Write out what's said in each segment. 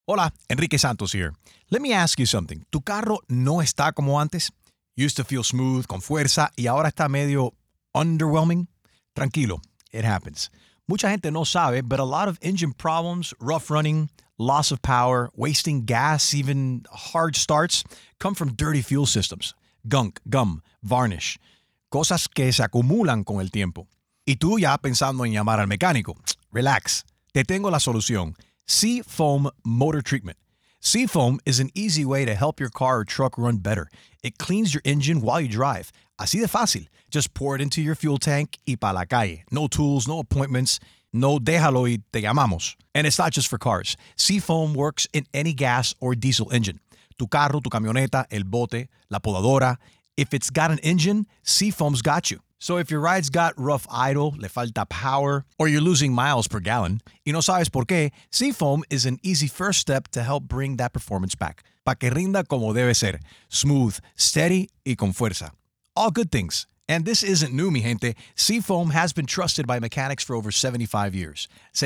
Hola, Enrique Santos here. Let me ask you something. ¿Tu carro no está como antes? Used to feel smooth, con fuerza, y ahora está medio underwhelming? Tranquilo, it happens. Mucha gente no sabe, but a lot of engine problems, rough running, loss of power, wasting gas, even hard starts, come from dirty fuel systems. Gunk, gum, varnish. Cosas que se acumulan con el tiempo. Y tú ya pensando en llamar al mecánico. Relax. Te tengo la solución. Seafoam Motor Treatment. Seafoam is an easy way to help your car or truck run better. It cleans your engine while you drive. Así de fácil. Just pour it into your fuel tank y pa' la calle. No tools, no appointments. No déjalo y te llamamos. And it's not just for cars. Seafoam works in any gas or diesel engine. Tu carro, tu camioneta, el bote, la podadora. If it's got an engine, Seafoam's got you. So if your ride's got rough idle, le falta power, or you're losing miles per gallon, y no sabes por qué, Seafoam is an easy first step to help bring that performance back. Pa' que rinda como debe ser. Smooth, steady, y con fuerza. All good things. And this isn't new, mi gente. Seafoam has been trusted by mechanics for over 75 years.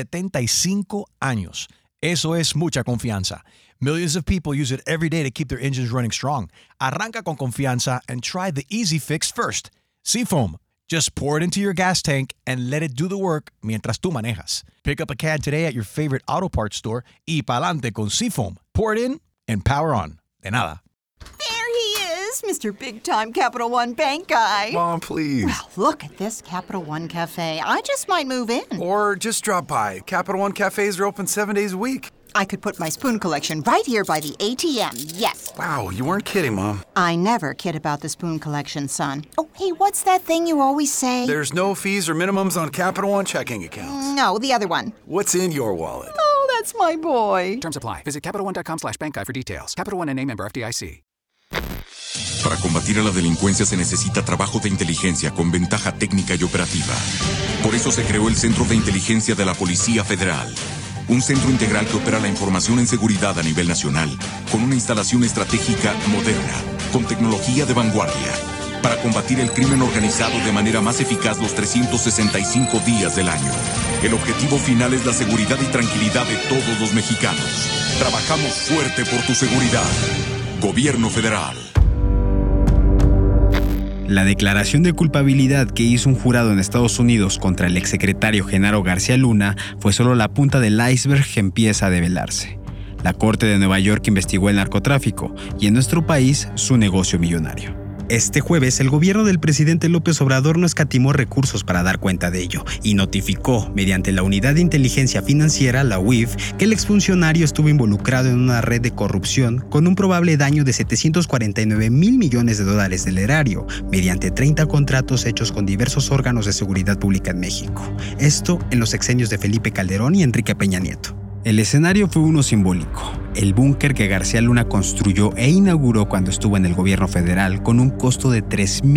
75 años. Eso es mucha confianza. Millions of people use it every day to keep their engines running strong. Arranca con confianza and try the easy fix first. Seafoam. Just pour it into your gas tank and let it do the work mientras tú manejas. Pick up a can today at your favorite auto parts store y pa'lante con Seafoam. Pour it in and power on. De nada. There he is, Mr. Big Time Capital One Bank guy. Mom, please. Well, look at this Capital One Cafe. I just might move in. Or just drop by. Capital One cafes are open 7 days a week. I could put my spoon collection right here by the ATM, yes. Wow, you weren't kidding, Mom. I never kid about the spoon collection, son. Oh, hey, what's that thing you always say? There's no fees or minimums on Capital One checking accounts. No, the other one. What's in your wallet? Oh, that's my boy. Terms apply. Visit CapitalOne.com/bankguide for details. Capital One N.A. member FDIC. Para combatir a la delincuencia se necesita trabajo de inteligencia con ventaja técnica y operativa. Por eso se creó el Centro de Inteligencia de la Policía Federal. Un centro integral que opera la información en seguridad a nivel nacional, con una instalación estratégica moderna, con tecnología de vanguardia, para combatir el crimen organizado de manera más eficaz los 365 días del año. El objetivo final es la seguridad y tranquilidad de todos los mexicanos. Trabajamos fuerte por tu seguridad. Gobierno Federal. La declaración de culpabilidad que hizo un jurado en Estados Unidos contra el exsecretario Genaro García Luna fue solo la punta del iceberg que empieza a develarse. La Corte de Nueva York investigó el narcotráfico y en nuestro país su negocio millonario. Este jueves, el gobierno del presidente López Obrador no escatimó recursos para dar cuenta de ello y notificó, mediante la Unidad de Inteligencia Financiera, la UIF, que el exfuncionario estuvo involucrado en una red de corrupción con un probable daño de $749 mil millones del erario, mediante 30 contratos hechos con diversos órganos de seguridad pública en México. Esto en los sexenios de Felipe Calderón y Enrique Peña Nieto. El escenario fue uno simbólico, el búnker que García Luna construyó e inauguró cuando estuvo en el gobierno federal con un costo de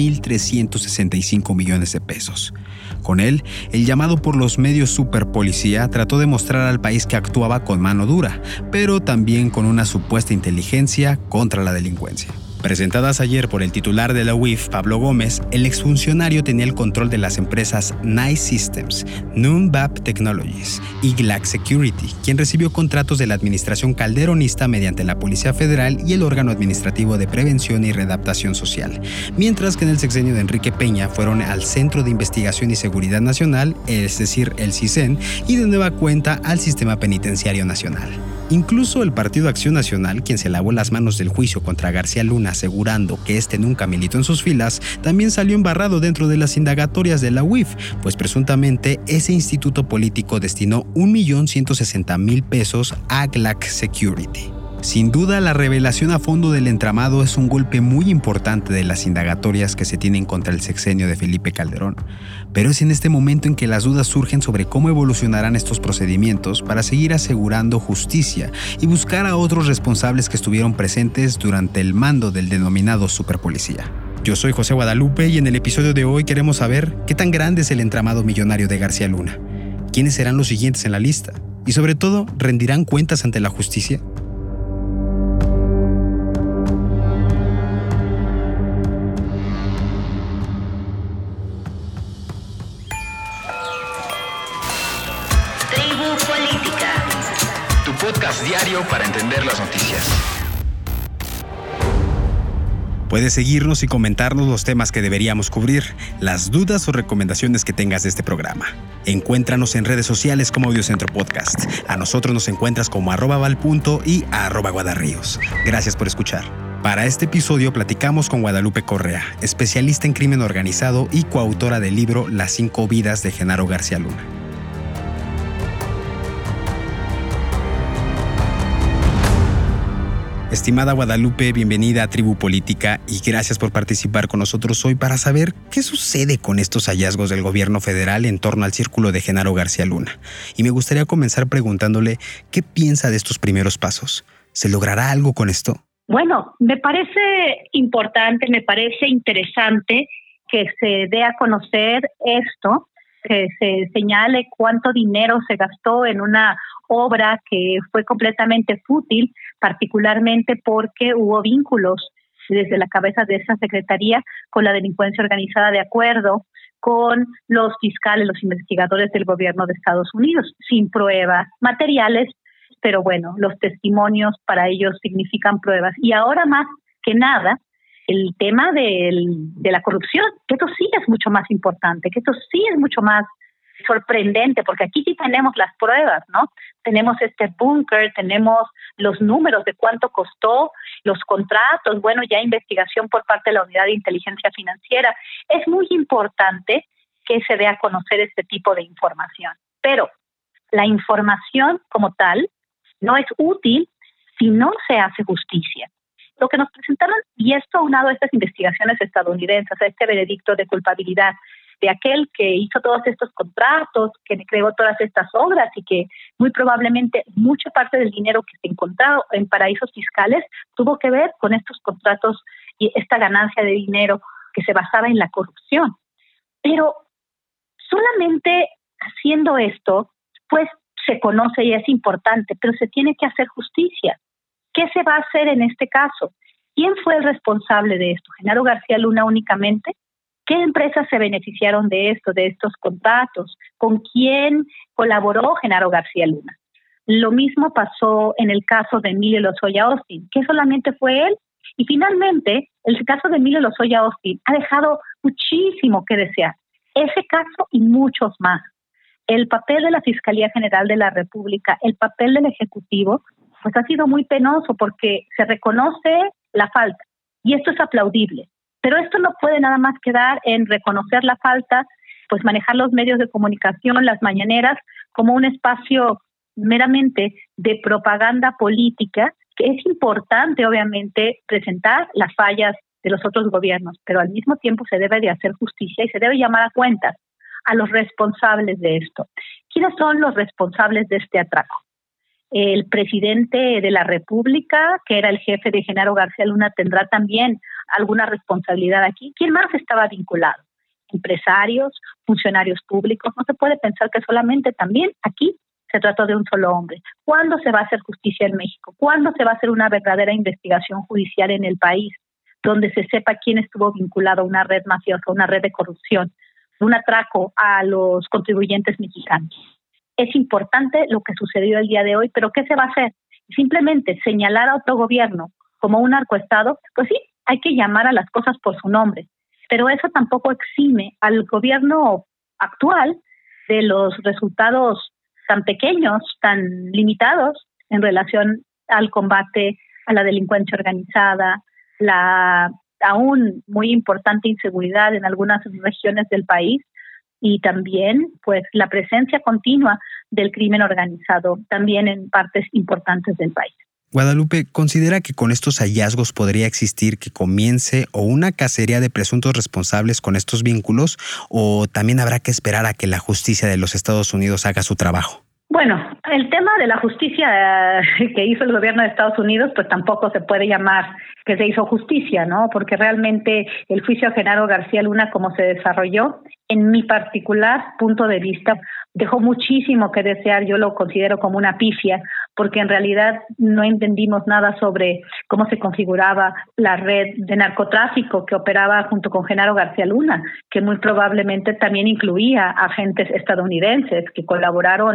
3.365 millones de pesos. Con él, el llamado por los medios superpolicía trató de mostrar al país que actuaba con mano dura, pero también con una supuesta inteligencia contra la delincuencia. Presentadas ayer por el titular de la UIF, Pablo Gómez, el exfuncionario tenía el control de las empresas NICE Systems, Numbap Technologies y Glax Security, quien recibió contratos de la administración calderonista mediante la Policía Federal y el órgano administrativo de prevención y readaptación social, mientras que en el sexenio de Enrique Peña fueron al Centro de Investigación y Seguridad Nacional, es decir, el CISEN, y de nueva cuenta al Sistema Penitenciario Nacional. Incluso el Partido Acción Nacional, quien se lavó las manos del juicio contra García Luna asegurando que este nunca militó en sus filas, también salió embarrado dentro de las indagatorias de la UIF, pues presuntamente ese instituto político destinó $1.160.000 pesos a Glax Security. Sin duda, la revelación a fondo del entramado es un golpe muy importante de las indagatorias que se tienen contra el sexenio de Felipe Calderón. Pero es en este momento en que las dudas surgen sobre cómo evolucionarán estos procedimientos para seguir asegurando justicia y buscar a otros responsables que estuvieron presentes durante el mando del denominado superpolicía. Yo soy José Guadalupe y en el episodio de hoy queremos saber qué tan grande es el entramado millonario de García Luna, quiénes serán los siguientes en la lista y sobre todo, ¿rendirán cuentas ante la justicia? podcast diario para entender las noticias. Puedes seguirnos y comentarnos los temas que deberíamos cubrir, las dudas o recomendaciones que tengas de este programa. Encuéntranos en redes sociales como Audiocentro Podcast. A nosotros nos encuentras como @valpunto y @guadarríos. Gracias por escuchar. Para este episodio platicamos con Guadalupe Correa, especialista en crimen organizado y coautora del libro Las 5 vidas de Genaro García Luna. Estimada Guadalupe, bienvenida a Tribu Política y gracias por participar con nosotros hoy para saber qué sucede con estos hallazgos del gobierno federal en torno al círculo de Genaro García Luna. Y me gustaría comenzar preguntándole qué piensa de estos primeros pasos. ¿Se logrará algo con esto? Bueno, me parece importante, me parece interesante que se dé a conocer esto, que se señale cuánto dinero se gastó en una obra que fue completamente fútil, particularmente porque hubo vínculos desde la cabeza de esa secretaría con la delincuencia organizada, de acuerdo con los fiscales, los investigadores del gobierno de Estados Unidos, sin pruebas materiales, pero bueno, los testimonios para ellos significan pruebas. Y ahora más que nada, el tema de la corrupción, que esto sí es mucho más importante, que esto sí es mucho más sorprendente, porque aquí sí tenemos las pruebas, ¿no? Tenemos este búnker, tenemos los números de cuánto costó, los contratos, bueno, ya investigación por parte de la Unidad de Inteligencia Financiera. Es muy importante que se dé a conocer este tipo de información, pero la información como tal no es útil si no se hace justicia. Lo que nos presentaron, y esto aunado a estas investigaciones estadounidenses, a este veredicto de culpabilidad de aquel que hizo todos estos contratos, que creó todas estas obras y que muy probablemente mucha parte del dinero que se encontró en paraísos fiscales tuvo que ver con estos contratos y esta ganancia de dinero que se basaba en la corrupción. Pero solamente haciendo esto, pues se conoce y es importante, pero se tiene que hacer justicia. ¿Qué se va a hacer en este caso? ¿Quién fue el responsable de esto? ¿Genaro García Luna únicamente? ¿Qué empresas se beneficiaron de esto, de estos contratos? ¿Con quién colaboró Genaro García Luna? Lo mismo pasó en el caso de Emilio Lozoya Austin, que solamente fue él. Y finalmente, el caso de Emilio Lozoya Austin ha dejado muchísimo que desear. Ese caso y muchos más. El papel de la Fiscalía General de la República, el papel del Ejecutivo, pues ha sido muy penoso porque se reconoce la falta. Y esto es aplaudible. Pero esto no puede nada más quedar en reconocer la falta, pues manejar los medios de comunicación, las mañaneras, como un espacio meramente de propaganda política, que es importante, obviamente, presentar las fallas de los otros gobiernos, pero al mismo tiempo se debe de hacer justicia y se debe llamar a cuentas a los responsables de esto. ¿Quiénes son los responsables de este atraco? El presidente de la República, que era el jefe de Genaro García Luna, tendrá también alguna responsabilidad aquí. ¿Quién más estaba vinculado? Empresarios, funcionarios públicos. No se puede pensar que solamente también aquí se trató de un solo hombre. ¿Cuándo se va a hacer justicia en México? ¿Cuándo se va a hacer una verdadera investigación judicial en el país donde se sepa quién estuvo vinculado a una red mafiosa, una red de corrupción, un atraco a los contribuyentes mexicanos? Es importante lo que sucedió el día de hoy, pero ¿qué se va a hacer? Simplemente señalar a otro gobierno como un narcoestado, pues sí, hay que llamar a las cosas por su nombre, pero eso tampoco exime al gobierno actual de los resultados tan pequeños, tan limitados en relación al combate a la delincuencia organizada, la aún muy importante inseguridad en algunas regiones del país, y también pues la presencia continua del crimen organizado también en partes importantes del país. Guadalupe, ¿considera que con estos hallazgos podría existir que comience o una cacería de presuntos responsables con estos vínculos, o también habrá que esperar a que la justicia de los Estados Unidos haga su trabajo? Bueno, el tema de la justicia que hizo el gobierno de Estados Unidos, pues tampoco se puede llamar que se hizo justicia, ¿no? Porque realmente el juicio a Genaro García Luna, como se desarrolló, en mi particular punto de vista, dejó muchísimo que desear. Yo lo considero como una pifia, porque en realidad no entendimos nada sobre cómo se configuraba la red de narcotráfico que operaba junto con Genaro García Luna, que muy probablemente también incluía agentes estadounidenses que colaboraron más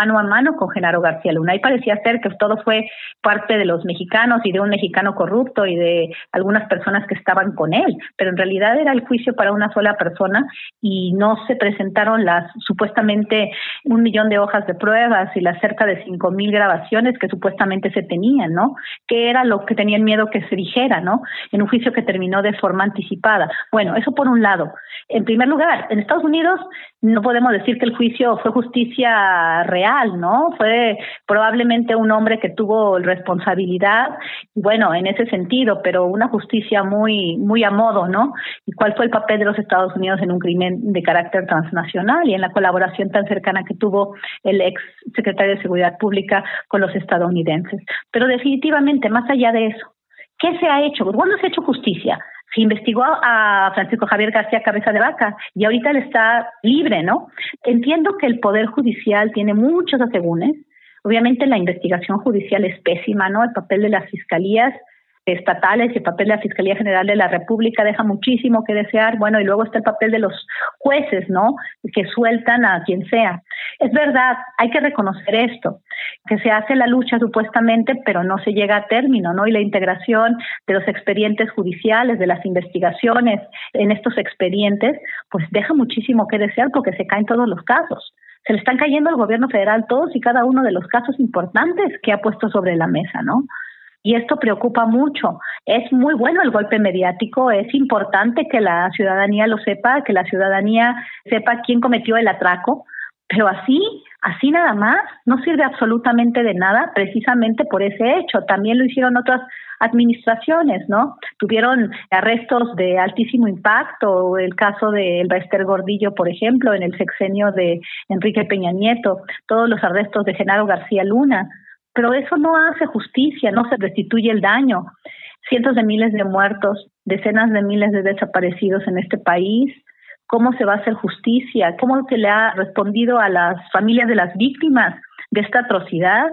mano a mano con Genaro García Luna. Y parecía ser que todo fue parte de los mexicanos y de un mexicano corrupto y de algunas personas que estaban con él, pero en realidad era el juicio para una sola persona y no se presentaron las supuestamente 1 millón de hojas de pruebas y las cerca de 5,000 grabaciones que supuestamente se tenían, ¿no? Que era lo que tenían miedo que se dijera, ¿no? En un juicio que terminó de forma anticipada. Bueno, eso por un lado. En primer lugar, en Estados Unidos no podemos decir que el juicio fue justicia real, ¿no? Fue probablemente un hombre que tuvo responsabilidad, bueno, en ese sentido, pero una justicia muy, muy a modo, ¿no? ¿Y cuál fue el papel de los Estados Unidos en un crimen de carácter transnacional y en la colaboración tan cercana que tuvo el ex secretario de Seguridad Pública con los estadounidenses? Pero definitivamente, más allá de eso, ¿qué se ha hecho? ¿Cuándo se ha hecho justicia? Se investigó a Francisco Javier García Cabeza de Vaca y ahorita él está libre, ¿no? Entiendo que el Poder Judicial tiene muchos asegúnes. Obviamente la investigación judicial es pésima, ¿no? El papel de las fiscalías estatales y el papel de la Fiscalía General de la República deja muchísimo que desear. Bueno, y luego está el papel de los jueces, ¿no? Que sueltan a quien sea. Es verdad, hay que reconocer esto, que se hace la lucha supuestamente, pero no se llega a término, ¿no? Y la integración de los expedientes judiciales, de las investigaciones en estos expedientes, pues deja muchísimo que desear porque se caen todos los casos. Se le están cayendo al gobierno federal todos y cada uno de los casos importantes que ha puesto sobre la mesa, ¿no? Y esto preocupa mucho. Es muy bueno el golpe mediático, es importante que la ciudadanía lo sepa, que la ciudadanía sepa quién cometió el atraco, pero así nada más, no sirve absolutamente de nada precisamente por ese hecho. También lo hicieron otras administraciones, ¿no? Tuvieron arrestos de altísimo impacto, el caso de Elbester Gordillo, por ejemplo, en el sexenio de Enrique Peña Nieto, todos los arrestos de Genaro García Luna. Pero eso no hace justicia, no se restituye el daño. Cientos de miles de muertos, decenas de miles de desaparecidos en este país. ¿Cómo se va a hacer justicia? ¿Cómo se le ha respondido a las familias de las víctimas de esta atrocidad?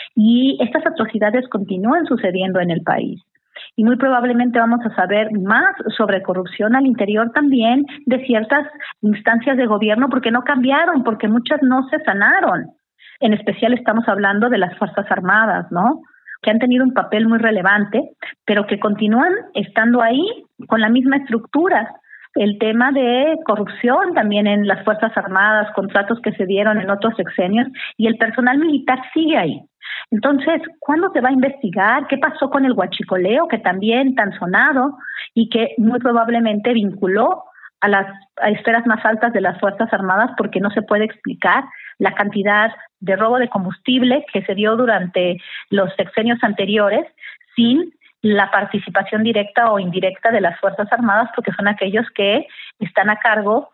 Y estas atrocidades continúan sucediendo en el país. Y muy probablemente vamos a saber más sobre corrupción al interior también de ciertas instancias de gobierno porque no cambiaron, porque muchas no se sanaron. En especial estamos hablando de las Fuerzas Armadas, ¿no? Que han tenido un papel muy relevante, pero que continúan estando ahí con la misma estructura. El tema de corrupción también en las Fuerzas Armadas, contratos que se dieron en otros sexenios, y el personal militar sigue ahí. Entonces, ¿cuándo se va a investigar? ¿Qué pasó con el huachicoleo, que también tan sonado y que muy probablemente vinculó a las esferas más altas de las Fuerzas Armadas porque no se puede explicar la cantidad de robo de combustible que se dio durante los sexenios anteriores sin la participación directa o indirecta de las Fuerzas Armadas, porque son aquellos que están a cargo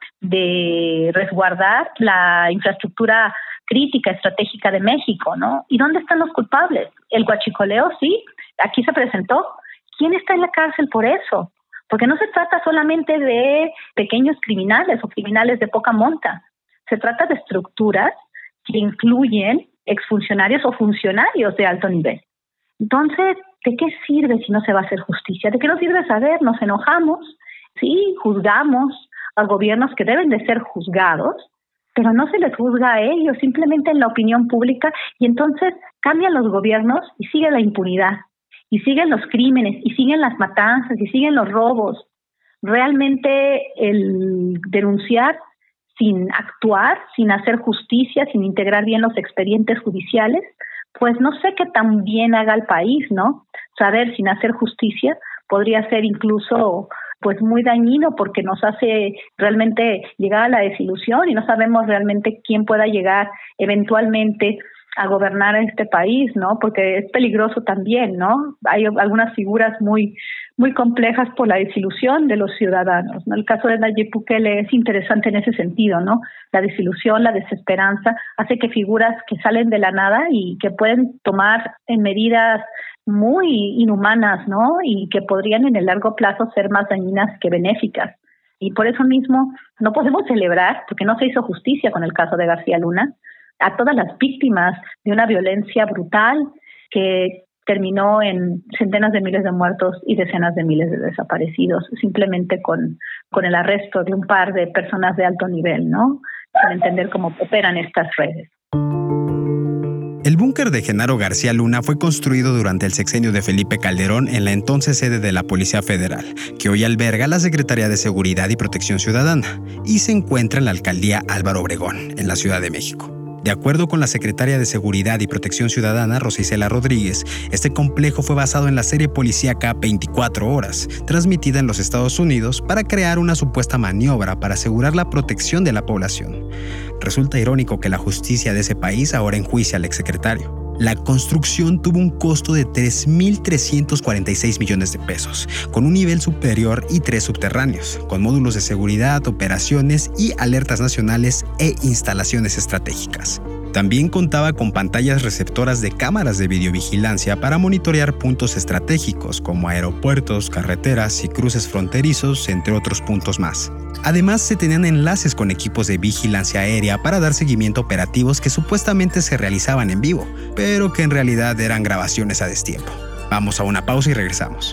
de resguardar la infraestructura crítica, estratégica de México, ¿no? ¿Y dónde están los culpables? El huachicoleo, sí, aquí se presentó. ¿Quién está en la cárcel por eso? Porque no se trata solamente de pequeños criminales o criminales de poca monta. Se trata de estructuras que incluyen exfuncionarios o funcionarios de alto nivel. Entonces, ¿de qué sirve si no se va a hacer justicia? ¿De qué nos sirve saber? Nos enojamos, sí, juzgamos a gobiernos que deben de ser juzgados, pero no se les juzga a ellos, simplemente en la opinión pública, y entonces cambian los gobiernos y sigue la impunidad, y siguen los crímenes, y siguen las matanzas, y siguen los robos. Realmente el denunciar sin actuar, sin hacer justicia, sin integrar bien los expedientes judiciales, pues no sé qué tan bien haga el país, ¿no? Saber sin hacer justicia podría ser incluso pues muy dañino porque nos hace realmente llegar a la desilusión y no sabemos realmente quién pueda llegar eventualmente a gobernar a este país, ¿no? Porque es peligroso también, ¿no? Hay algunas figuras muy complejas por la desilusión de los ciudadanos, ¿no? El caso de Nayib Bukele es interesante en ese sentido, ¿no? La desilusión, la desesperanza hace que figuras que salen de la nada y que pueden tomar medidas muy inhumanas, ¿no? Y que podrían en el largo plazo ser más dañinas que benéficas. Y por eso mismo no podemos celebrar, porque no se hizo justicia con el caso de García Luna, a todas las víctimas de una violencia brutal que terminó en centenas de miles de muertos y decenas de miles de desaparecidos, simplemente con el arresto de un par de personas de alto nivel, ¿no? Para entender cómo operan estas redes. búnker de Genaro García Luna fue construido durante el sexenio de Felipe Calderón en la entonces sede de la Policía Federal, que hoy alberga la Secretaría de Seguridad y Protección Ciudadana, y se encuentra en la alcaldía Álvaro Obregón, en la Ciudad de México. De acuerdo con la secretaria de Seguridad y Protección Ciudadana, Rosa Isela Rodríguez, este complejo fue basado en la serie policíaca 24 horas, transmitida en los Estados Unidos para crear una supuesta maniobra para asegurar la protección de la población. Resulta irónico que la justicia de ese país ahora enjuicia al exsecretario. La construcción tuvo un costo de 3.346 millones de pesos, con un nivel superior y 3 subterráneos, con módulos de seguridad, operaciones y alertas nacionales e instalaciones estratégicas. También contaba con pantallas receptoras de cámaras de videovigilancia para monitorear puntos estratégicos como aeropuertos, carreteras y cruces fronterizos, entre otros puntos más. Además, se tenían enlaces con equipos de vigilancia aérea para dar seguimiento a operativos que supuestamente se realizaban en vivo, pero que en realidad eran grabaciones a destiempo. Vamos a una pausa y regresamos.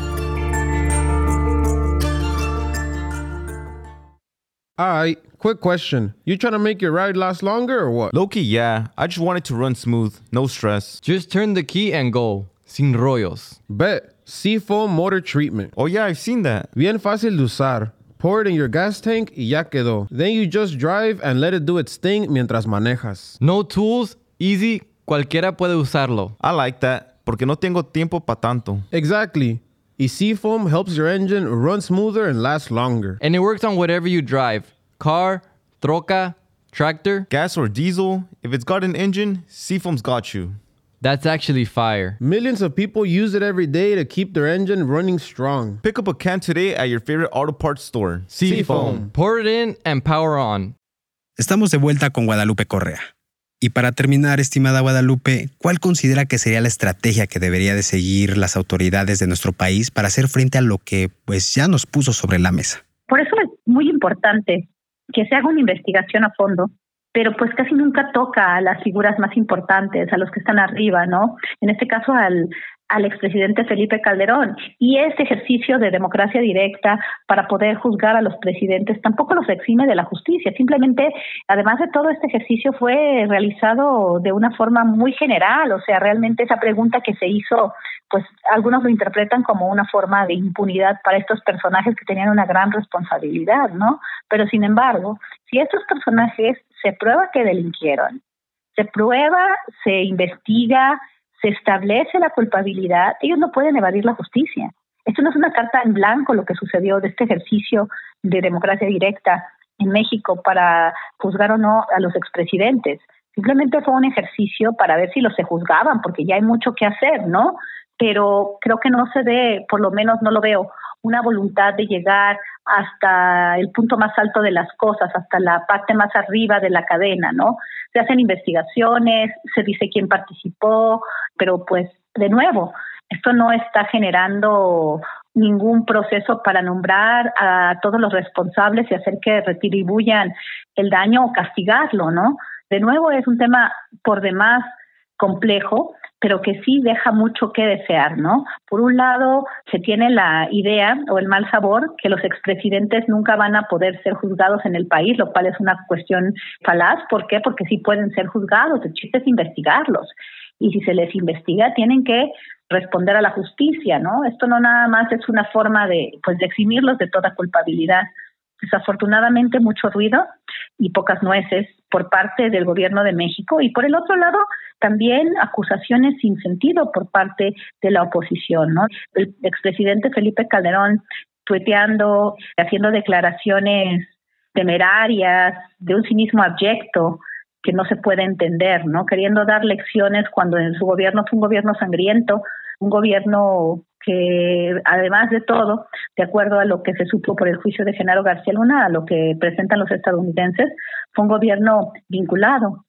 Alright, quick question. You trying to make your ride last longer or what? Low-key, yeah. I just want it to run smooth, no stress. Just turn the key and go. Sin rollos. Bet. Seafoam Motor Treatment. Oh yeah, I've seen that. Bien fácil de usar. Pour it in your gas tank y ya quedó. Then you just drive and let it do its thing mientras manejas. No tools, easy, cualquiera puede usarlo. I like that, porque no tengo tiempo pa' tanto. Exactly. Y Seafoam helps your engine run smoother and last longer. And it works on whatever you drive. Car, troca, tractor. Gas or diesel, if it's got an engine, Seafoam's got you. That's actually fire. Millions of people use it every day to keep their engine running strong. Pick up a can today at your favorite auto parts store. Seafoam. Pour it in and power on. Estamos de vuelta con Guadalupe Correa. Y para terminar, estimada Guadalupe, ¿cuál considera que sería la estrategia que debería de seguir las autoridades de nuestro país para hacer frente a lo que pues ya nos puso sobre la mesa? Por eso es muy importante que se haga una investigación a fondo, pero pues casi nunca toca a las figuras más importantes, a los que están arriba, ¿no? En este caso al expresidente Felipe Calderón. Y este ejercicio de democracia directa para poder juzgar a los presidentes tampoco los exime de la justicia. Simplemente, además de todo, este ejercicio fue realizado de una forma muy general. O sea, realmente esa pregunta que se hizo, pues algunos lo interpretan como una forma de impunidad para estos personajes que tenían una gran responsabilidad, ¿no? Pero sin embargo, si estos personajes se prueba que delinquieron, se prueba, se investiga, se establece la culpabilidad, ellos no pueden evadir la justicia. Esto no es una carta en blanco lo que sucedió de este ejercicio de democracia directa en México para juzgar o no a los expresidentes. Simplemente fue un ejercicio para ver si los se juzgaban, porque ya hay mucho que hacer, ¿no? Pero creo que no se ve, por lo menos no lo veo, una voluntad de llegar hasta el punto más alto de las cosas, hasta la parte más arriba de la cadena, ¿no? Se hacen investigaciones, se dice quién participó, pero pues, de nuevo, esto no está generando ningún proceso para nombrar a todos los responsables y hacer que retribuyan el daño o castigarlo, ¿no? De nuevo, es un tema por demás complejo, pero que sí deja mucho que desear, ¿no? Por un lado, se tiene la idea o el mal sabor que los expresidentes nunca van a poder ser juzgados en el país, lo cual es una cuestión falaz. ¿Por qué? Porque sí pueden ser juzgados, el chiste es investigarlos. Y si se les investiga, tienen que responder a la justicia, ¿no? Esto no nada más es una forma de eximirlos de toda culpabilidad. Desafortunadamente, mucho ruido y pocas nueces por parte del gobierno de México, y por el otro lado también acusaciones sin sentido por parte de la oposición, ¿no? El expresidente Felipe Calderón tuiteando, haciendo declaraciones temerarias, de un cinismo abyecto que no se puede entender, ¿no? Queriendo dar lecciones cuando en su gobierno fue un gobierno sangriento, un gobierno que, además de todo, de acuerdo a lo que se supo por el juicio de Genaro García Luna, a lo que presentan los estadounidenses, fue un gobierno vinculado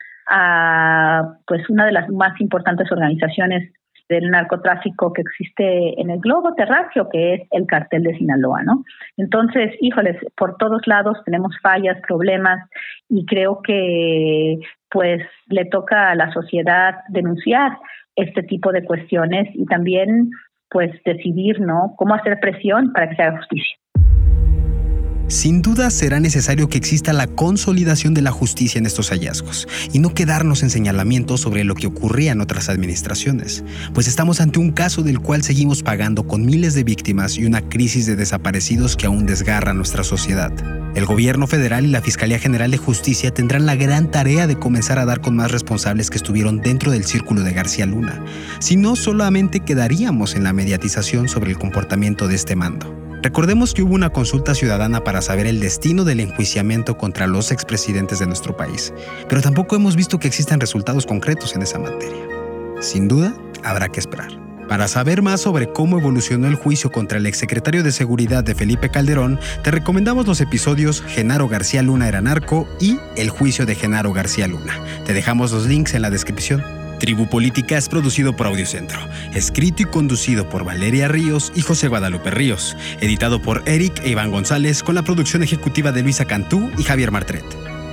a pues una de las más importantes organizaciones del narcotráfico que existe en el globo terráqueo, que es el Cartel de Sinaloa, ¿no? Entonces, híjoles, por todos lados tenemos fallas, problemas, y creo que pues le toca a la sociedad denunciar este tipo de cuestiones y también pues decidir, ¿no?, cómo hacer presión para que se haga justicia. Sin duda será necesario que exista la consolidación de la justicia en estos hallazgos y no quedarnos en señalamientos sobre lo que ocurría en otras administraciones, pues estamos ante un caso del cual seguimos pagando con miles de víctimas y una crisis de desaparecidos que aún desgarra nuestra sociedad. El gobierno federal y la Fiscalía General de Justicia tendrán la gran tarea de comenzar a dar con más responsables que estuvieron dentro del círculo de García Luna, si no solamente quedaríamos en la mediatización sobre el comportamiento de este mando. Recordemos que hubo una consulta ciudadana para saber el destino del enjuiciamiento contra los expresidentes de nuestro país, pero tampoco hemos visto que existan resultados concretos en esa materia. Sin duda, habrá que esperar. Para saber más sobre cómo evolucionó el juicio contra el exsecretario de Seguridad de Felipe Calderón, te recomendamos los episodios Genaro García Luna era narco y El juicio de Genaro García Luna. Te dejamos los links en la descripción. Tribu Política es producido por Audiocentro, escrito y conducido por Valeria Ríos y José Guadalupe Ríos, editado por Eric e Iván González con la producción ejecutiva de Luisa Cantú y Javier Martret.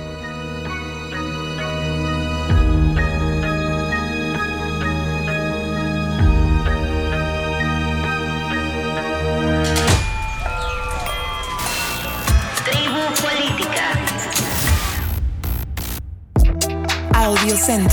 Tribu Política. Audiocentro.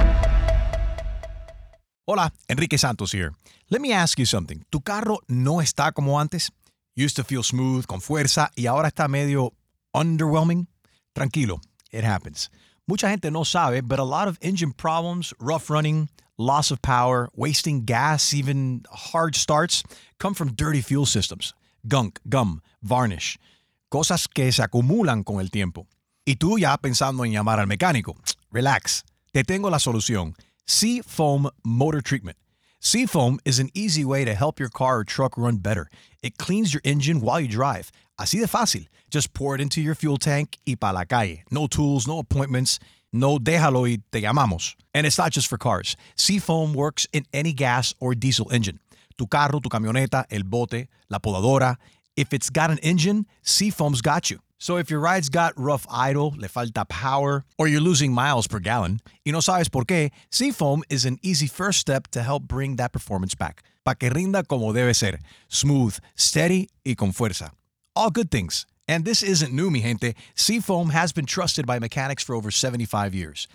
Hola, Enrique Santos here. Let me ask you something. ¿Tu carro no está como antes? Used to feel smooth, con fuerza, y ahora está medio underwhelming? Tranquilo, it happens. Mucha gente no sabe, but a lot of engine problems, rough running, loss of power, wasting gas, even hard starts, come from dirty fuel systems. Gunk, gum, varnish. Cosas que se acumulan con el tiempo. Y tú ya pensando en llamar al mecánico. Relax, te tengo la solución. Seafoam Motor Treatment. Seafoam is an easy way to help your car or truck run better. It cleans your engine while you drive. Así de fácil. Just pour it into your fuel tank y pa' la calle. No tools, no appointments. No déjalo y te llamamos. And it's not just for cars. Seafoam works in any gas or diesel engine. Tu carro, tu camioneta, el bote, la podadora. If it's got an engine, Seafoam's got you. So if your ride's got rough idle, le falta power, or you're losing miles per gallon, y no sabes por qué, Seafoam is an easy first step to help bring that performance back. Pa' que rinda como debe ser. Smooth, steady, y con fuerza. All good things. And this isn't new, mi gente. Seafoam has been trusted by mechanics for over 75 years.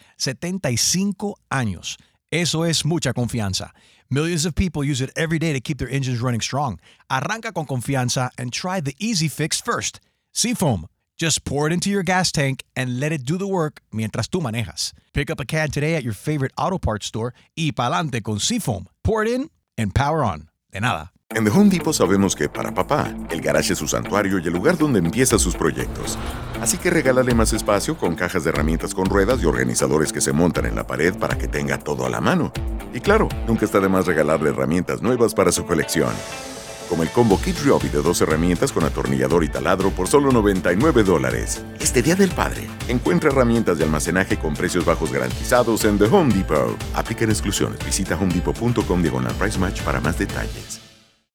75 años. Eso es mucha confianza. Millions of people use it every day to keep their engines running strong. Arranca con confianza and try the easy fix first. Seafoam. Just pour it into your gas tank and let it do the work mientras tú manejas. Pick up a can today at your favorite auto parts store y pa'lante con Seafoam. Pour it in and power on. De nada. En The Home Depot sabemos que para papá, el garage es su santuario y el lugar donde empieza sus proyectos. Así que regálale más espacio con cajas de herramientas con ruedas y organizadores que se montan en la pared para que tenga todo a la mano. Y claro, nunca está de más regalarle herramientas nuevas para su colección. Como el combo Kid Ryobi de 2 herramientas con atornillador y taladro por solo $99. Este Día del Padre, encuentra herramientas de almacenaje con precios bajos garantizados en The Home Depot. Aplican exclusiones. Visita homedepot.com/price match para más detalles.